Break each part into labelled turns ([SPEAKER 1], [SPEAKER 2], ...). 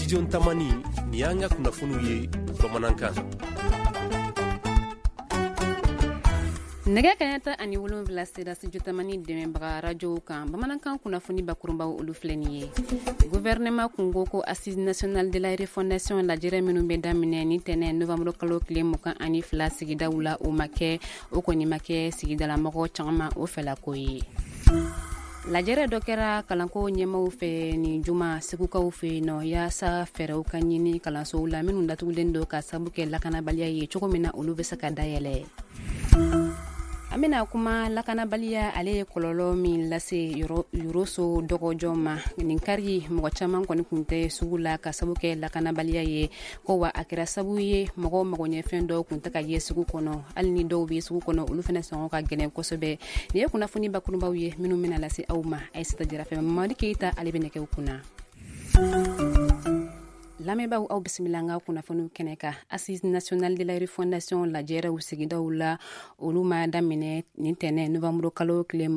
[SPEAKER 1] studio tamani ni y'an ka kunnafoniw ye bamanankan.
[SPEAKER 2] nɛgɛ kaɲɛ ta ani 7 sera studio tamani dɛmɛbaga radio kan bamanankan kunnafoni bakurunbaw olu filɛ nin ye. gouvernement kungo ko assise nationale de la refondation lajɛrɛ minnu bɛ daminɛ ni tɛnɛ novembre kalo tile 22 sigidaw la o ma kɛ o kɔni ma kɛ sigidalamɔgɔ caman o fɛlako ye. lajɛrɛ dɔ kɛra kalanko ɲɛmaw fɛ ni juma segukaw fɛ nɔ yaasa fɛɛrɛw ka ɲini kalansow la minnu datugulen do ka sabu kɛ lakanabaliya ye cogo min na olu bɛ se ka dayɛlɛ. an bɛna kuma lakanabaliya ale ye kɔlɔlɔ min lase yoroso dɔgɔjɔ ma nin kari mɔgɔ caman kɔni kun tɛ sugu la ka sabu kɛ lakanabaliya ye ko wa a kɛra sabu ye mɔgɔ magoɲɛfɛn dɔw kun tɛ ka ye sugu kɔnɔ hali ni dɔw bɛ sugu kɔnɔ olu fana sɔngɔ ka gɛlɛn kosɛbɛ. nin ye kunnafoni bakurunbaw ye minnu bɛna lase aw ma Aïssata Jarafɛ Mamadi Keita ale bɛ nɛgɛw kunna. lamɛnbaaw aw bisimila an ka kunnafoniw kɛnɛ ka assise nationale de la refondation lajɛrɛw sigidaw la olu ma daminɛ nin tɛnɛ novembre kalo tile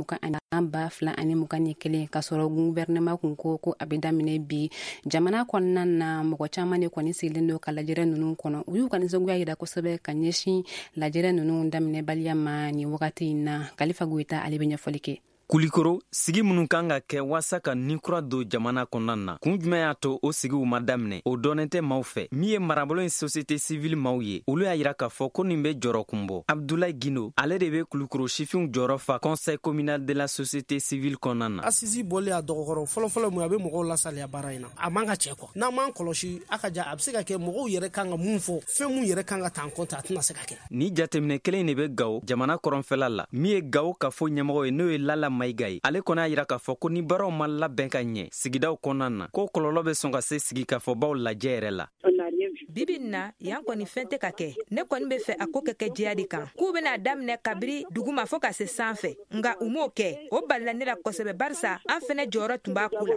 [SPEAKER 2] 2021 ka sɔrɔ gouvernement kun ko a bɛ daminɛ bi jamana kɔnɔna na mɔgɔ caman de kɔni sigilen do ka lajɛrɛ ninnu kɔnɔ u y'u ka nisɔngoya jira kosɛbɛ ka ɲɛsin lajɛrɛ ninnu daminɛbaliya ma nin wagati in na. Kalifa Goyita ale bɛ ɲɛfɔli kɛ.
[SPEAKER 3] kulikoro sigi minnu kan ka kɛ waasa ka ni kura don jamana kɔnɔna na kun jumɛn y'a to o sigiw ma daminɛ o dɔnnen tɛ maaw fɛ min ye marabolo in société civile maaw ye olu y'a yira k'a fɔ ko nin bɛ jɔrɔ kun bɔ. Abdoulaye Guino ale de bɛ kulikoro sifinw jɔrɔ fa conseil communal de la société civile kɔnɔna na.
[SPEAKER 4] assise bɔlen a dɔgɔkɔrɔ fɔlɔfɔlɔ mun a bɛ mɔgɔw lasaliya baara in na a man ka cɛ kɔ n'an m'an kɔlɔsi a ka ja a bɛ se ka kɛ mɔgɔw yɛrɛ kan ka mun fɔ fɛn mun yɛrɛ kan ka ta en compte a tɛna se ka kɛ.
[SPEAKER 3] ni jateminɛ kelen de bɛ Gawo jamana kɔrɔnfɛla la min ye Gawo ka fɔ ɲɛmɔgɔ ye n'o ye Lala Mayiga ye ale kɔni a yira k'a fɔ ko ni baaraw ma labɛn ka ɲɛ sigidaw kɔnɔna na ko kɔlɔlɔ bɛ sɔn ka se sigikafɔbaw lajɛ yɛrɛ la.
[SPEAKER 5] bibi na yan kɔni fɛn tɛ ka kɛ ne kɔni bɛ fɛ a ko kɛ jɛya de kan k'u bɛna daminɛ kabiri duguma fɔ ka se sanfɛ nka u m'o kɛ o balila ne la kosɛbɛ barisa an fɛnɛ jɔyɔrɔ tun b'a ku la.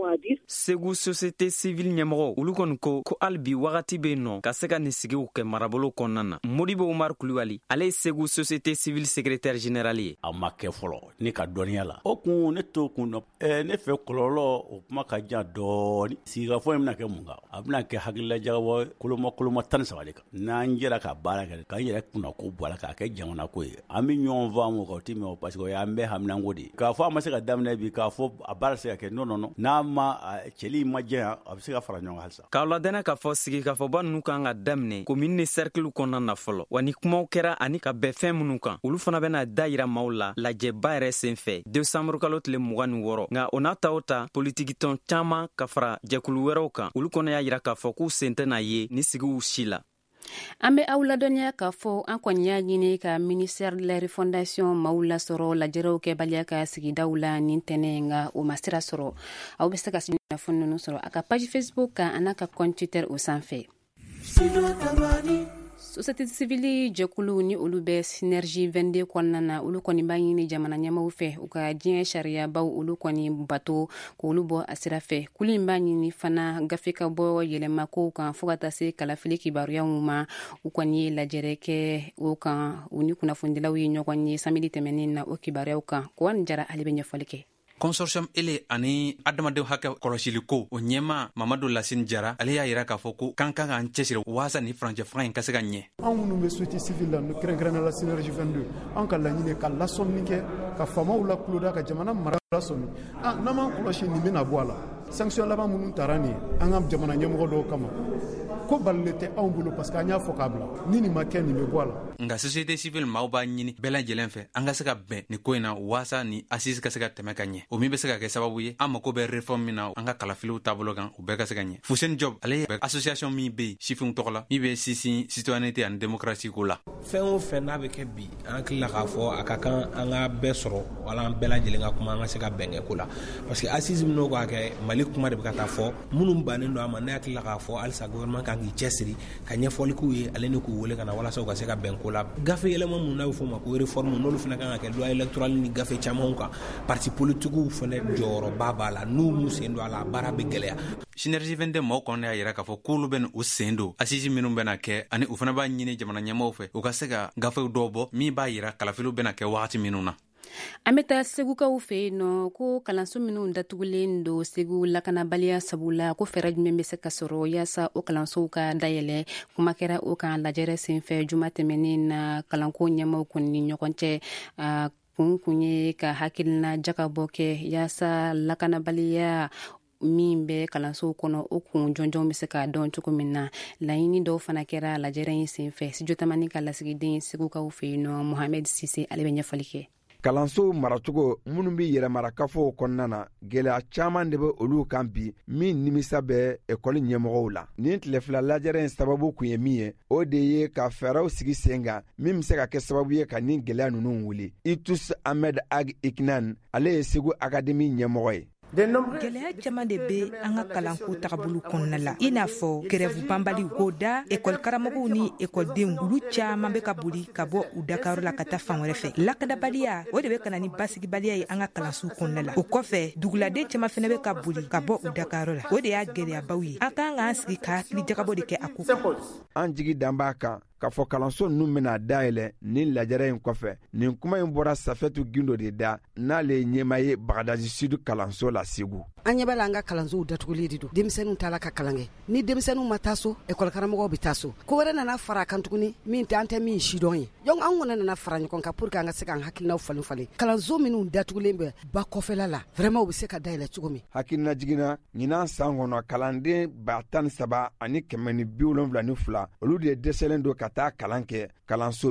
[SPEAKER 3] Segu société civile ɲɛmɔgɔ olu kɔni ko hali bi wagati bɛ nɔ ka se ka nin sigiw kɛ marabolo kɔnɔna na. Modibo Umar Kulibali ale ye Segu société civile secrétaire général ye.
[SPEAKER 6] a ma kɛ fɔlɔ ne ka dɔnniya la o kun ne to kun dɔ ne fɛ kɔlɔlɔ o kuma ka jan dɔɔni sigikafɔ in bɛna kɛ mun kan a bɛna kɛ hakililajagabɔ koloma 13 de kan n'an jɛra ka baara kɛ k'an yɛrɛ kunna ko bɔ a la k'a kɛ jamana ko ye an bɛ ɲɔgɔn faamu o ti mɛn o parce que o y'an bɛɛ haminanko de ye k'a fɔ a ma se ka daminɛ bi k'a fɔ a baara se ka kɛ non n'a ma cɛli ma jɛya a bɛ se ka fara ɲɔgɔn kan halisa. K'aw
[SPEAKER 3] ladɛnɛ k'a fɔ sigikafɔba ninnu kan ka daminɛ commune ni cercle kɔnɔna na fɔlɔ wa ni kumaw kɛra ani ka bɛn fɛn minnu kan olu fana bɛna da yira maaw la lajɛba yɛrɛ senfɛ décembre kalo tile 26 nka o n'a ta o ta politiki tɔn caman ka fara jɛkulu wɛrɛw kan olu kɔnɔ y'a yira k'a fɔ k'u sen tɛna ye ni sigiw si la.
[SPEAKER 2] an bɛ aw ladɔniya k'a fɔ an kɔni y'a ɲini ka ministère de la refondation maaw lasɔrɔ lajɛrɛw kɛbaliya ka sigidaw la nin tɛnɛ nka o ma sira sɔrɔ aw bɛ se ka kunnafoni ninnu sɔrɔ a ka page Facebook kan a n'a ka compte Twitter o sanfɛ. société civile jɛkulu ni olu bɛ synergie 22 kɔnɔna na olu kɔni b'a ɲini jamana ɲɛmaw fɛ u ka diɲɛ sariyabaw olu kɔni bato k'olu bɔ a sira fɛ kulu in b'a ɲini fana gafe ka bɔ yɛlɛma kow kan fɔ ka taa se kalafili kibaruyaw ma u kɔni ye lajɛrɛ kɛ o kan u ni kunnafonidilaw ye ɲɔgɔn ye samedi tɛmɛnen na o kibaruyaw kan Kowan Jara ale bɛ ɲɛfɔli kɛ.
[SPEAKER 7] consortium ele ani adamadenw hakɛ kɔlɔsili ko o ɲɛma Mamadu Lasine Jara ale y'a yira k'a fɔ ko kan ka an cɛsiri waasa ni farancɛ fanga in ka se ka ɲɛ.
[SPEAKER 8] An minnu bɛ société civile la no kɛrɛnkɛrɛnnenya la synergie 22 an ka laɲini ka lasɔnni kɛ ka faamaw la kuloda ka jamana mara lasɔnni n'an m'an kɔlɔsi nin bɛna bɔ a la sanction laban minnu taara nin an ka jamana ɲɛmɔgɔ dɔw kama ko balile tɛ anw bolo parce que an y'a fɔ k'a bila ni nin ma kɛ nin bɛ bɔ a la.
[SPEAKER 7] Nka société civile maaw b'a ɲini bɛɛ lajɛlen fɛ an ka se ka bɛn ni ko in na waasa ni assise ka se ka tɛmɛ ka ɲɛ o min bɛ se ka kɛ sababu ye an mako bɛ réforme min na an ka kalafiliw taabolo kan u bɛɛ ka se ka ɲɛ. Fuseni Job ale ye association min bɛ yen sifinw tɔgɔ la min bɛ sinsin citoyenneté ani démocratie ko la.
[SPEAKER 9] Fɛn o fɛn n'a bɛ kɛ bi an hakilila k'a fɔ a ka kan an ka bɛɛ sɔrɔ wala an bɛɛ lajɛlen ka kuma an ka se ka bɛn kɛ ko la parce que assise min n'o k'a kɛ Mali kuma de bɛ ka taa fɔ minnu bannen don a ma ne hakilila k'a fɔ halisa gouvernement kan k'i cɛsiri ka ɲɛfɔli k'u ye ale ni k'u wele ka na walasa u ka se ka bɛn ko la gafe yɛlɛma mun n'a bɛ fɔ o ma ko réforme n'olu fana kan ka kɛ loi électorale ni gafe camanw kan parti politiques fana jɔyɔrɔba b'a la n'u m'u sen don a la baara bɛ gɛlɛya.
[SPEAKER 7] synergie 22 maaw kɔnɔ y'a yira k'a fɔ k'olu bɛ u sen don assise minnu bɛna kɛ ani u fana b'a ɲini jamana ɲɛmaaw fɛ u ka se ka gafew dɔw bɔ min b'a yira kalafiliw bɛna kɛ wagati minnu na.
[SPEAKER 2] An bɛ taa segukaw fɛ yen nɔ ko kalanso minnu datugulen don segu lakanabaliya sabula ko fɛɛrɛ jumɛn bɛ se ka sɔrɔ yaasa o kalansow ka dayɛlɛ. Kuma kɛra o kan lajɛrɛ senfɛ juma tɛmɛnen na kalanko ɲɛmaw kun ni ɲɔgɔn cɛ. Kun ye ka hakilina jakabɔ kɛ yaasa lakanabaliya min bɛ kalansow kɔnɔ o kun jɔnjɔn bɛ se ka dɔn cogo min na. Laɲini dɔw fana kɛra lajɛrɛ in senfɛ. Studio Tamani ka lasigiden segukaw fɛ yen nɔ Mohamed Sise ale bɛ ɲɛfɔli kɛ.
[SPEAKER 10] Kalanso maracogo minnu bɛ yɛrɛmarakafo kɔnɔna na gɛlɛya caman de bɛ olu kan bi min nimisa bɛ ekɔli ɲɛmɔgɔw la. Nin tilefila lajɛrɛ in sababu kun ye min ye o de ye ka fɛɛrɛw sigi sen kan min bɛ se ka kɛ sababu ye ka nin gɛlɛya ninnu wuli. Itus Ahmed Ag Iknan ale ye Segu Akademi ɲɛmɔgɔ ye.
[SPEAKER 5] Gɛlɛya caman de bɛ an ka kalanko tagabolo kɔnɔna la i n'a fɔ grève banbali k'o da ekɔli karamɔgɔw ni ekɔlidenw olu caman bɛ ka boli ka bɔ u dakayɔrɔ la ka taa fan wɛrɛ fɛ. Lakanabaliya o de bɛ ka na ni basigibaliya ye an ka kalanso kɔnɔna la. O kɔfɛ duguladen caman fana bɛ ka boli ka bɔ u dakayɔrɔ la. O de y'a gɛlɛyabaw ye. An kan k'an sigi ka hakili jagabɔ de kɛ a ko.
[SPEAKER 10] An jigi dan b'a kan k'a fɔ kalanso ninnu bɛna dayɛlɛ nin lajɛrɛ in kɔfɛ. Nin kuma in bɔra Safetu Gindo de da n'ale ye ɲɛmaa ye Bagadaji Sud kalanso la Segu.
[SPEAKER 11] An ɲɛ b'a la an ka kalansow datuguli de don. Denmisɛnninw taala ka kalan kɛ. Ni denmisɛnninw ma taa so, ekɔli karamɔgɔw bɛ taa so. Ko wɛrɛ nana fara kan tuguni min tɛ an tɛ min sidɔn ye. Donc an kɔni nana fara ɲɔgɔn kan pour que an ka se k'an hakilinaw falen falen. Kalanso minnu datugulen bɛ ba kɔfɛla la, vraiment u bɛ se ka dayɛlɛ cogo min.
[SPEAKER 10] Hakilina jiginna ɲinan san kɔnɔ kalanden 13 ani 172 olu de dɛsɛlen don ka taa kalan kɛ kalanso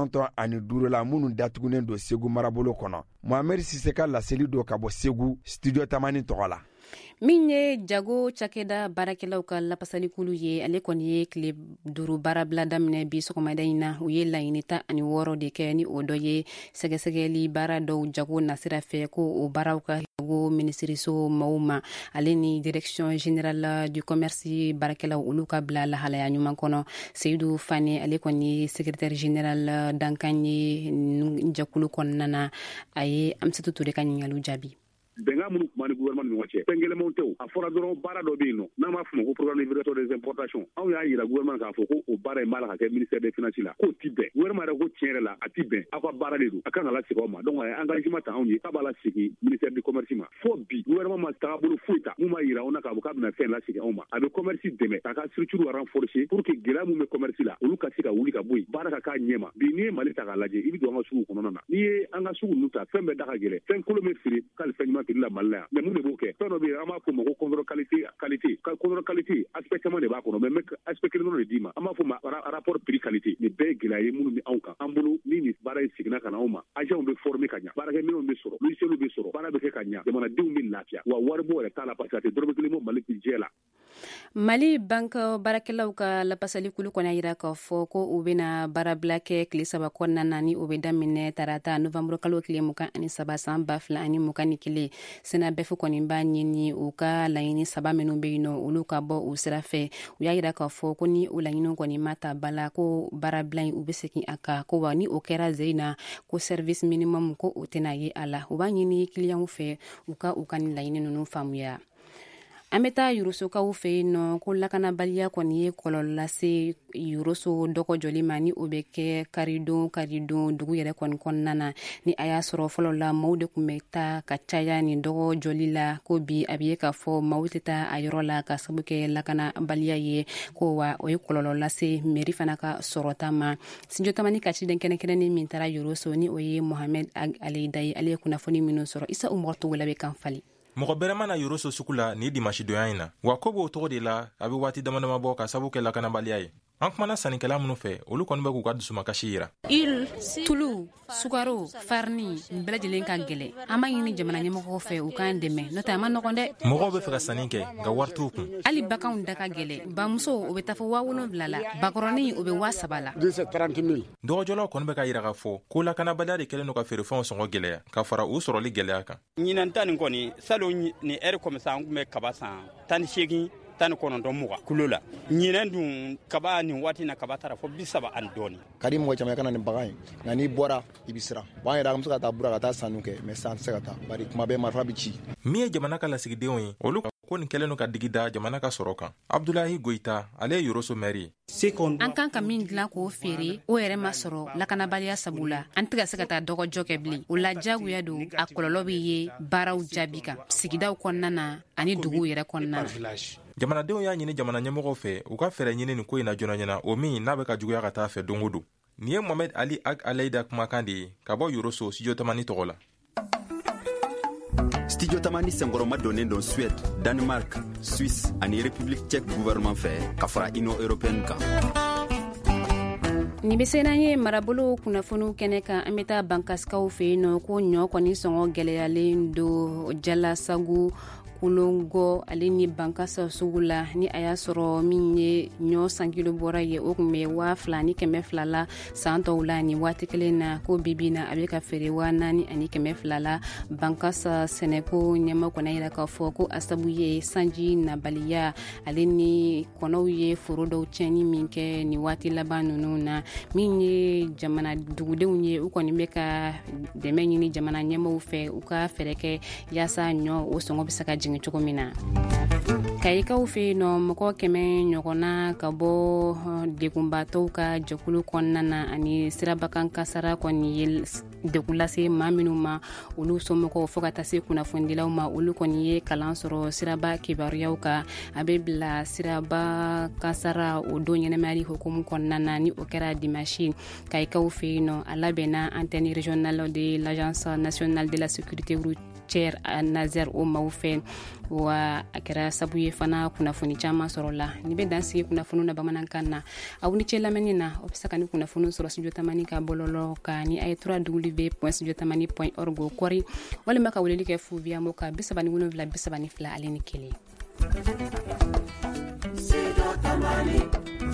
[SPEAKER 10] 95 la minnu datugunen don Segu marabolo kɔnɔ. Mohamed Sise ka laseli do ka bɔ Segu Studio Tamani tɔgɔ la.
[SPEAKER 2] Min ye jago cakɛda baarakɛlaw ka lapasalikulu ye ale kɔni ye tile 5 baarabila daminɛ bi sɔgɔmada in na u ye laɲini 16 de kɛ ni o dɔ ye sɛgɛsɛgɛli baara dɔw jago nasira fɛ ko o baaraw ka jago minisiriso maaw ma ale ni direction générale du commerce baarakɛlaw olu ka bila lahalaya ɲuman kɔnɔ. Seydou Fane ale kɔni ye secrétaire général dankan ye jakulu kɔnɔna na a ye Amsatou Touré ka ɲininkaliw jaabi.
[SPEAKER 12] Benga minnu kuma ni gouvernement ni ɲɔgɔn cɛ fɛn gɛlɛmanw tɛ o a fɔra dɔrɔn baara dɔ bɛ yen nɔ n'an b'a fɔ ma ko programme de livraison des importations anw y'a yira gouvernement k'a fɔ ko o baara in b'a la ka kɛ ministère des finances la k'o ti bɛn gouvernement yɛrɛ ko tiɲɛ yɛrɛ la a ti bɛn aw ka baara de don a kan ka lasegin aw ma donc a ye engagement ta anw ye k'a b'a lasegin ministère du commerce ma fo bi gouvernement ma tagabolo foyi ta mun b'a yira anw na k'a fɔ k'a bɛna fɛn lasegin anw ma a bɛ commerce dɛmɛ k'a ka structure renforcer pour que gɛlɛya mun bɛ commerce la olu ka se ka wuli ka bɔ yen baara ka k'a ɲɛma bi n'i ye Mali ta k'a lajɛ i bɛ don an ka sugu kɔnɔna na n'i ye an ka sugu ninnu ta fɛn bɛɛ da ka gɛlɛn fɛn kolon bɛ feere k'ale fɛn ɲuman feere la Mali la yan mun de b'o kɛ fɛn dɔ bɛ yen an b'a fɔ ma ko contrôle qualité aspect caman de b'a kɔnɔ mais aspect kelen dɔrɔn de d'i ma an b'a fɔ ma rapport prix qualité nin bɛɛ ye gɛlɛya ye minnu bɛ anw kan an bolo ni nin baara in seginna ka na anw ma agents bɛ former ka ɲa baarakɛminɛnw bɛ sɔrɔ logiciels bɛ sɔrɔ baara bɛ kɛ ka ɲa jamanadenw bɛ lafiya wa wari bɔ yɛrɛ t'a la parce que a tɛ dɔrɔmɛ kelen bɔ Mali budget la.
[SPEAKER 2] Mali banque baarakɛlaw ka lapasalikulu kɔnɔ yira k'a fɔ ko u bɛna baarabila kɛ tile 3 kɔnɔna na ni o bɛ daminɛ tarata novembre kalo tile 23 san 2021 Senabɛfu kɔni b'a ɲini u ka laɲini 3 minnu bɛ yen nɔ olu ka bɔ u sira fɛ u y'a yira k'a fɔ ko ni o laɲiniw kɔni ma ta bala ko baarabila in u bɛ segin a kan ko wa ni o kɛra zein na ko service minimum ko o tɛna ye a la u b'a ɲini clientw fɛ u ka nin laɲini ninnu faamuya. An bɛ taa Yurusokaw fɛ yen nɔ ko lakanabaliya kɔni ye kɔlɔlɔ lase Yuruso dɔgɔ jɔli ma ni o bɛ kɛ karidon dugu yɛrɛ kɔni kɔnɔna na ni a y'a sɔrɔ fɔlɔ la maaw de tun bɛ taa ka caya nin dɔgɔ jɔli la ko bi a bɛ ye k'a fɔ maaw tɛ taa a yɔrɔ la ka sabu kɛ lakanabaliya ye ko wa o ye kɔlɔlɔ lase mairie fana ka sɔrɔta ma. Studio Tamani ka ciden kɛnɛkɛnɛnin min taara Yuruso ni o ye Mohamed Aleida ye ale ye kunnafoni minnu sɔrɔ Isa Umaru Togola bɛ kan fali.
[SPEAKER 13] Mɔgɔ bɛrɛ mana Yuruso sugu la ni dimanche donya in na wa ko b'o tɔgɔ de la a bɛ waati damadama bɔ ka sabu kɛ lakanabaliya ye. An kumana sannikɛla minnu fɛ olu kɔni bɛ k'u ka dusumakasi yira.
[SPEAKER 2] Tulu, sukaro, farini nin bɛɛ lajɛlen ka gɛlɛ an b'a ɲini jamana ɲɛmɔgɔw fɛ u k'an dɛmɛ n'o tɛ a ma nɔgɔn dɛ.
[SPEAKER 13] Mɔgɔw bɛ fɛ ka sanni kɛ nka wari t'u kun.
[SPEAKER 2] Hali bakanw da ka gɛlɛ bamuso o bɛ taa fɔ 7,000 la bakɔrɔnin o bɛ 3,000 la.
[SPEAKER 13] Dɔgɔjɔlaw kɔni bɛ ka yira k'a fɔ ko lakanabaliya de kɛlen don ka feerefɛnw sɔngɔ gɛlɛya ka fara u sɔrɔli gɛlɛya kan.
[SPEAKER 14] Ɲinan ta nin kɔni salon ni heure comme ça an tun bɛ kaba san 18 19 kulo la ɲinan dun kaba nin waati na kaba taara fɔ 30 ani dɔɔni
[SPEAKER 15] ka di mɔgɔ caman kana nin bagan ye nka n'i bɔra i bɛ siran b'an yɛrɛ an bɛ se ka taa bura ka taa sanu kɛ mais san tɛ se ka taa bari kuma bɛɛ marifa bɛ ci.
[SPEAKER 13] Min ye jamana ka lasigidenw ye olu ko nin kɛlen no ka digi da jamana ka sɔrɔ kan. Abdulahi Goita ale ye Yoroso maire.
[SPEAKER 2] An kan ka min dilan k'o feere o yɛrɛ ma sɔrɔ lakanabaliya sabu la an tɛ ka se ka taa dɔgɔjɔ kɛ bilen. O la jagoya don a kɔlɔlɔ bɛ ye baaraw jaabi kan sigidaw kɔnɔna na ani duguw yɛrɛ kɔnɔna na.
[SPEAKER 13] Jamanadenw y'a ɲini jamana ɲɛmɔgɔw fɛ u ka fɛɛrɛ ɲini nin ko in na joona ɲɛna o min n'a bɛ ka juguya ka taa fɛ don o don. Nin ye Mohamed Ali Ag Alayda kumakan de ye ka bɔ Yoroso studio Tamani tɔgɔ la.
[SPEAKER 16] Studio Tamani senkɔrɔma donnen don Suède, Danemark, Suisse ani République tchèque gouvernement fɛ ka fara Union européenne kan.
[SPEAKER 2] Ni bɛ se n'an ye marabolo kunnafoniw kɛnɛ kan an bɛ taa bankasikaw fɛ yen nɔ ko ɲɔ kɔni sɔngɔ gɛlɛyalen don Jalasagu Kolongo ale ni bankasa sugu la ni a y'a sɔrɔ min ye ɲɔ san kilo bɔra ye o kun bɛ 2,000 ni 200 la san tɔw la ni waati kelen na ko bibi na a bɛ ka feere 4,000 ani 200 la. Bankasa sɛnɛko ɲɛma kɔnɔ yira k'a fɔ ko a sabu ye sanji nabaliya ale ni kɔnɔw ye foro dɔw tiɲɛni min kɛ ni waati laban ninnu na min ye jamana dugudenw ye u kɔni bɛ ka dɛmɛ ɲini jamana ɲɛmaw fɛ u ka fɛɛrɛ kɛ yaasa ɲɔ o sɔngɔ bɛ se ka jigin cogo min na. Kayikaw fɛ yen nɔ mɔgɔ 100 ɲɔgɔnna ka bɔ degunbatɔw ka jɛkulu kɔnɔna na ani sirabakan kasara kɔni ye degun lase maa minnu ma olu somɔgɔw fo ka taa se kunnafonidilaw ma olu kɔni ye kalan sɔrɔ siraba kibaruyaw kan a bɛ bila siraba kasara o don ɲɛnɛmayali hukumu kɔnɔna na ni o kɛra dimanche. Kayikaw fɛ yen nɔ a labɛnna antenne régionale de l'agence nationale de la sécurité routière Nazer o maaw fɛ wa a kɛra sabu ye fana kunnafoni caman sɔrɔ la. Ni bɛ dan sigi kunnafoni na bamanankan na aw ni cɛ lamɛnni na o bɛ se ka ni kunnafoni sɔrɔ studio Tamani ka bɔlɔlɔ kan ni a ye www.studiotamani.org kɔri walima ka weleli kɛ fu via mo ka 37 32 ale ni 1. Studio Tamani.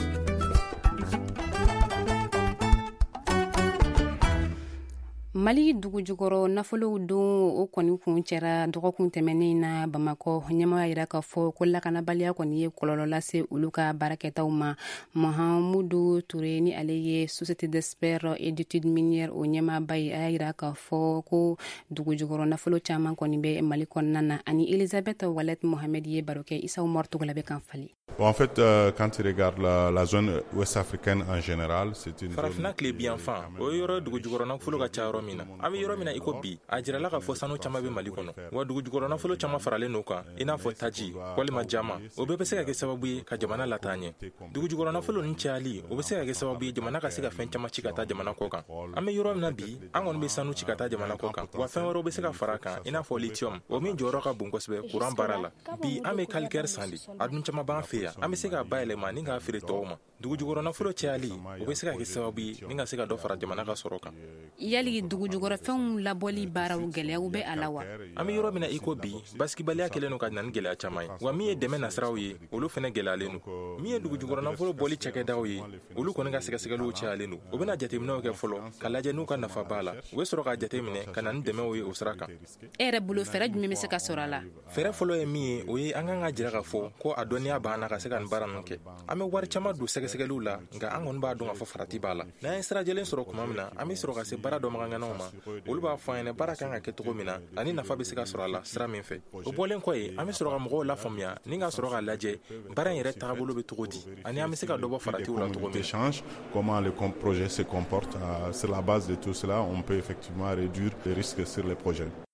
[SPEAKER 2] Mali dugu jukɔrɔ nafolow don o kɔni kun cɛra dɔgɔkun tɛmɛnen na Bamakɔ ɲɛmaa yira k'a fɔ ko lakanabaliya kɔni ye kɔlɔlɔ lase olu ka baarakɛtaw ma. Mahamudu Ture ni ale ye Société d'Experts et d'Études Minières o ɲɛmaaba ye a y'a yira k'a fɔ ko dugu jukɔrɔ nafolo caman kɔni bɛ Mali kɔnɔna na ani Elisabeth Wallet Mohamed ye baro kɛ Isa Umar Togola bɛ kan fali.
[SPEAKER 17] En fait, quand tu regardes la zone ouest-africaine en général, c'est une
[SPEAKER 13] farafina kile bien fan o yɔrɔ dugu jukɔrɔ nafolo ka ca yɔrɔ min na an bɛ yɔrɔ min na i ko bi a jirala k'a fɔ sanu caman bɛ Mali kɔnɔ wa dugu jukɔrɔ nafolo caman faralen n'o kan i n'a fɔ taji walima jama o bɛɛ bɛ se ka kɛ sababu ye ka jamana lataa ɲɛ. Dugu jukɔrɔ nafolo ni cayali o bɛ se ka kɛ sababu ye jamana ka se ka fɛn caman ci ka taa jamana kɔ kan. An bɛ yɔrɔ min na bi an kɔni bɛ sanu ci ka taa jamana kɔ kan wa fɛn wɛrɛw bɛ se ka fara kan i n'a fɔ lithium o min jɔyɔrɔ ka bon kosɛbɛ courant baara la. Bi an bɛ calcaire san de a dun caman b'an fɛ yan an bɛ se ka bayɛlɛma ni k'a feere tɔw ma. Dugu jukɔrɔ nafolo cayali o bɛ se ka kɛ sababu ye ni ka se ka dɔ fara jamana ka sɔrɔ kan.
[SPEAKER 2] Yali dugu jukɔrɔ fɛnw labɔli baaraw gɛlɛyaw bɛ a la wa?
[SPEAKER 13] An bɛ yɔrɔ min na i ko bi basigibaliya kɛlen no ka na ni gɛlɛya caman ye wa min ye dɛmɛ nasiraw ye olu fɛnɛ gɛlɛyalen no. Min ye dugu jukɔrɔ nafolo bɔli cakɛdaw ye olu kɔni ka sɛgɛsɛgɛliw cayalen no. O bɛna jateminɛw kɛ fɔlɔ ka lajɛ n'u ka nafa b'a la u bɛ sɔrɔ ka jateminɛ ka na ni dɛmɛw ye o sira kan.
[SPEAKER 2] E yɛrɛ bolo fɛɛrɛ jumɛn bɛ se ka sɔrɔ a la?
[SPEAKER 13] Fɛɛrɛ fɔlɔ ye min ye o ye an kan ka jira k'a fɔ ko a dɔnniya b'an na ka se ka nin baara ninnu kɛ. An bɛ wari caman don sɛgɛsɛgɛliw la nka an kɔni b'a dɔn k'a fɔ farati b'a la. N'an ye sira jɛlen sɔrɔ tuma min na an bɛ sɔrɔ ka se baara dɔnbaganganaw ma olu b'a fɔ an ɲɛna baara kan ka kɛ cogo min na ani nafa bɛ se ka sɔrɔ a la sira min fɛ. O bɔlen kɔ ye an bɛ sɔrɔ ka mɔgɔw lafaamuya ni ka sɔrɔ ka lajɛ baara in yɛrɛ tagabolo bɛ cogo di ani an bɛ se ka dɔ bɔ faratiw la cogo min na.
[SPEAKER 17] Comment le projet se comporte sur la base de tout cela on peut effectivement réduire les risques sur les projets.